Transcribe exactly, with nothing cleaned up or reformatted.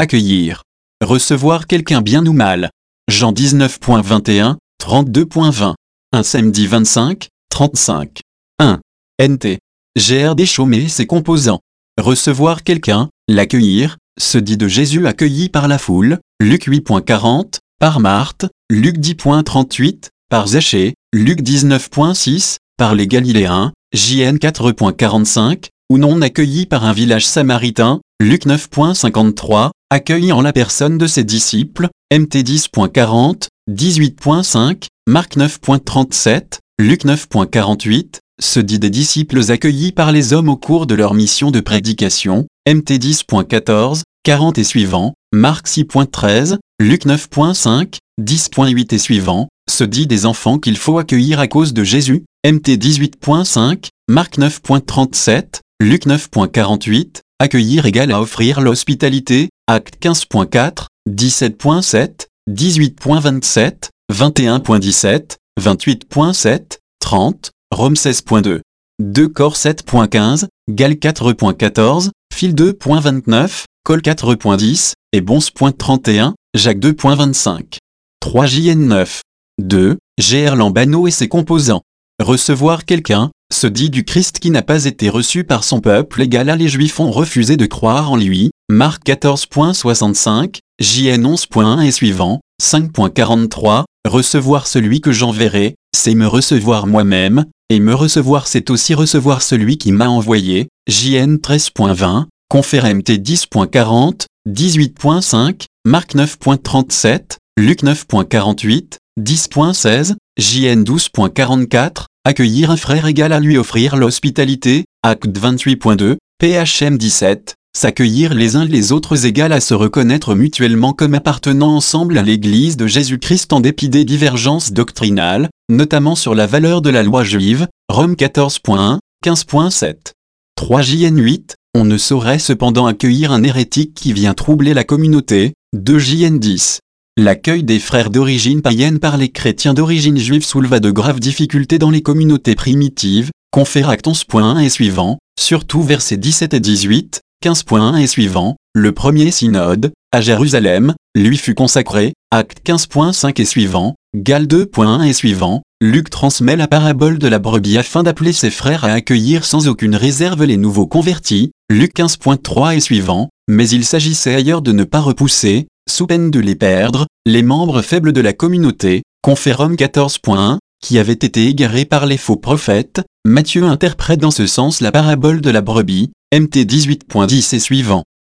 accueillir. Recevoir quelqu'un bien ou mal. Jean dix-neuf point vingt et un, trente-deux point vingt. Un samedi vingt-cinq, trente-cinq. un. N T. G R D chômé et ses composants. Recevoir quelqu'un, l'accueillir, se dit de Jésus accueilli par la foule, Luc huit point quarante, par Marthe, Luc dix point trente-huit, par Zachée, Luc dix-neuf point six, par les Galiléens, J N quatre point quarante-cinq, ou non accueilli par un village samaritain, Luc neuf point cinquante-trois, accueilli en la personne de ses disciples, M T dix point quarante, dix-huit point cinq, Marc neuf point trente-sept, Luc neuf point quarante-huit, se dit des disciples accueillis par les hommes au cours de leur mission de prédication, M T dix point quatorze, quarante et suivants, Marc six point treize, Luc neuf point cinq, dix point huit et suivants, se dit des enfants qu'il faut accueillir à cause de Jésus, M T dix-huit point cinq, Marc neuf point trente-sept, Luc neuf point quarante-huit, accueillir égale à offrir l'hospitalité, Acte quinze point quatre, dix-sept point sept, dix-huit point vingt-sept, vingt et un point dix-sept, vingt-huit point sept, trente, Rome seize point deux. deux Corps sept point quinze, Gal quatre point quatorze, Phil deux point vingt-neuf, Col quatre point dix, et Bons point trente et un, Jacques deux point vingt-cinq. trois J N neuf. deux. G R Lambano et ses composants. Recevoir quelqu'un, se dit du Christ qui n'a pas été reçu par son peuple égal à les Juifs ont refusé de croire en lui, Marc quatorze point soixante-cinq, J N onze point un et suivant, cinq point quarante-trois, recevoir celui que j'enverrai, c'est me recevoir moi-même, et me recevoir c'est aussi recevoir celui qui m'a envoyé, J N treize point vingt, Confère M T dix point quarante, dix-huit point cinq, Marc neuf point trente-sept, Luc neuf point quarante-huit, dix point seize, J N douze point quarante-quatre, accueillir un frère égal à lui offrir l'hospitalité, Acte vingt-huit point deux, P H M dix-sept, s'accueillir les uns les autres égal à se reconnaître mutuellement comme appartenant ensemble à l'Église de Jésus-Christ en dépit des divergences doctrinales, notamment sur la valeur de la loi juive, Rome quatorze point un, quinze point sept. trois J N huit, on ne saurait cependant accueillir un hérétique qui vient troubler la communauté, deux J N dix. L'accueil des frères d'origine païenne par les chrétiens d'origine juive souleva de graves difficultés dans les communautés primitives, Confère Acte onze point un et suivant, surtout versets dix-sept et dix-huit, quinze point un et suivant, le premier synode, à Jérusalem, lui fut consacré, Acte quinze point cinq et suivant, Gal deux point un et suivant, Luc transmet la parabole de la brebis afin d'appeler ses frères à accueillir sans aucune réserve les nouveaux convertis, Luc quinze point trois et suivant, mais il s'agissait ailleurs de ne pas repousser, sous peine de les perdre, les membres faibles de la communauté, Confère Rome quatorze point un, qui avaient été égarés par les faux prophètes, Matthieu interprète dans ce sens la parabole de la brebis, M T dix-huit point dix et suivant.